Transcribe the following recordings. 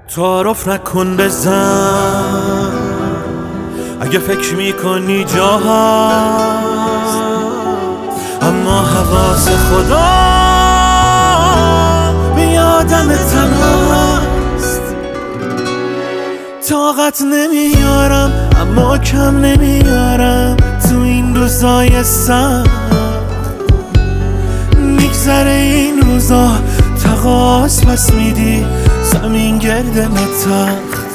تعارف نکن بزن اگه فکر میکنی جا هست، اما حواس خدا به آدم تنهاست. طاقت نمیارم اما کم نمیارم تو این روزای سخت. میگذره این روزا تقاس پس میدی زمین گرد تخت.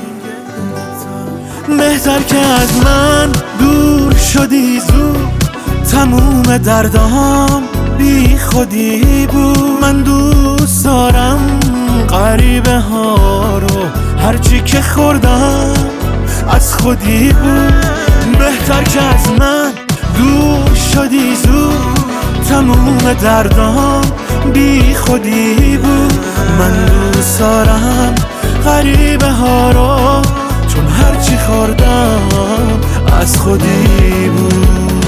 بهتر که از من دور شدی زود، تموم دردام بی خودی بود. من دوست دارم غریبه ها رو، هرچی که خوردم از خودی بود. بهتر که از من دور شدی زود، تموم دردام بی خودی بود. من دوست دارم غریبه ها رو، چون هرچی خوردم از خودی بود.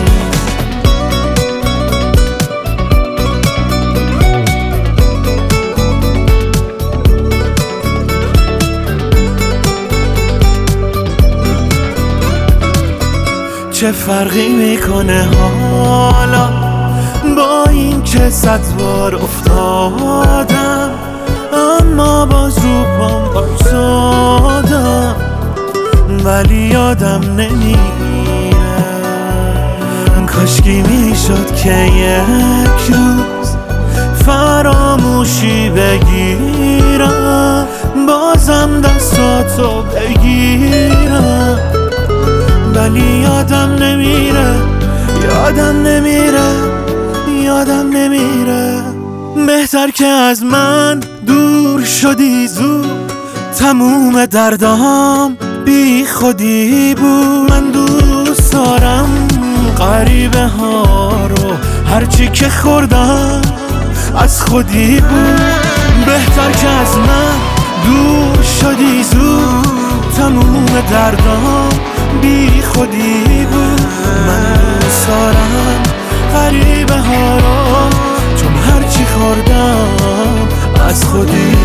چه فرقی میکنه حالا با این که 100 بار افتادم، اما باز رو پام بایستادم. ولی یادم نمیره، کاشکی میشد که یک روز فراموشی بگیرم، بازم دستاتو بگیرم. ولی یادم نمیره، یادم نمیره، یادم نمیره. بهتر که از من دور شدی زود، تموم دردام بی خودی بود. من دوست دارم غریبه ها رو، هرچی که خوردم از خودی بود. بهتر که از من دور شدی زود، تموم دردام بی خودی بود. من دوست دارم غریبه ها رو، چون هرچی خوردم از خودی